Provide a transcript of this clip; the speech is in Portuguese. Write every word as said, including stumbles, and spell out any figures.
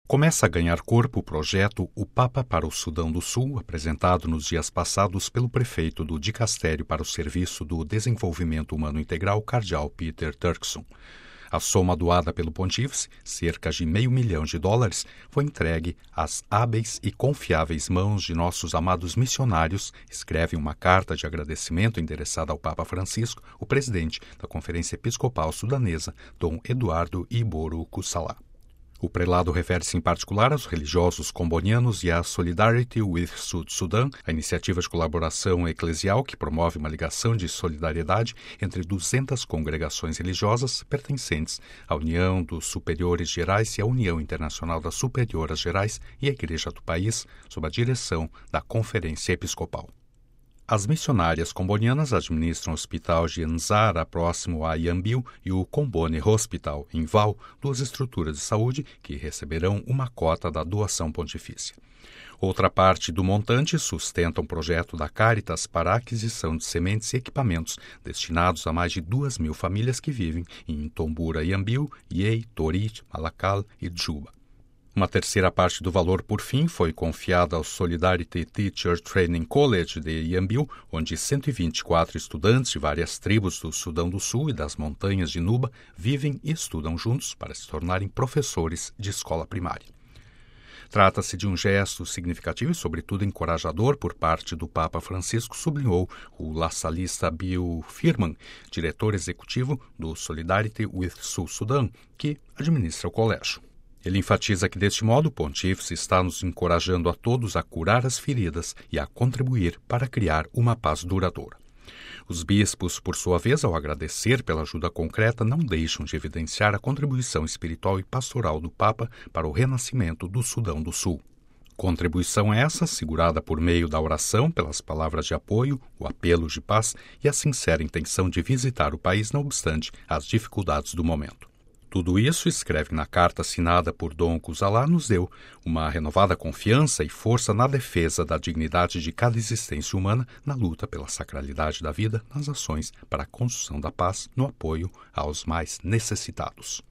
Começa a ganhar corpo o projeto O Papa para o Sudão do Sul, apresentado nos dias passados pelo prefeito do Dicastério para o Serviço do Desenvolvimento Humano Integral, cardeal Peter Turkson. A soma doada pelo pontífice, cerca de meio milhão de dólares, foi entregue às hábeis e confiáveis mãos de nossos amados missionários, escreve uma carta de agradecimento endereçada ao Papa Francisco, o presidente da Conferência Episcopal Sudanesa, Dom Eduardo Iboro Kusala. O prelado refere-se em particular aos religiosos combonianos e à Solidarity with Sud Sudan, a iniciativa de colaboração eclesial que promove uma ligação de solidariedade entre duzentas congregações religiosas pertencentes à União dos Superiores Gerais e à União Internacional das Superioras Gerais e à Igreja do país, sob a direção da Conferência Episcopal. As missionárias combonianas administram o hospital de Nzara, próximo a Yambil, e o Combone Hospital, em Val, duas estruturas de saúde que receberão uma cota da doação pontifícia. Outra parte do montante sustenta um projeto da Caritas para a aquisição de sementes e equipamentos destinados a mais de duas mil famílias que vivem em Tombura, Yambil, Yei, Torit, Malakal e Juba. Uma terceira parte do valor, por fim, foi confiada ao Solidarity Teacher Training College de Yambil, onde cento e vinte e quatro estudantes de várias tribos do Sudão do Sul e das montanhas de Nuba vivem e estudam juntos para se tornarem professores de escola primária. Trata-se de um gesto significativo e, sobretudo, encorajador por parte do Papa Francisco, sublinhou o lassalista Bill Firman, diretor executivo do Solidarity with South Sudan, que administra o colégio. Ele enfatiza que, deste modo, o pontífice está nos encorajando a todos a curar as feridas e a contribuir para criar uma paz duradoura. Os bispos, por sua vez, ao agradecer pela ajuda concreta, não deixam de evidenciar a contribuição espiritual e pastoral do Papa para o renascimento do Sudão do Sul. Contribuição essa, segurada por meio da oração, pelas palavras de apoio, o apelo de paz e a sincera intenção de visitar o país, não obstante as dificuldades do momento. Tudo isso, escreve na carta assinada por Dom Kusala, nos deu uma renovada confiança e força na defesa da dignidade de cada existência humana, na luta pela sacralidade da vida, nas ações para a construção da paz, no apoio aos mais necessitados.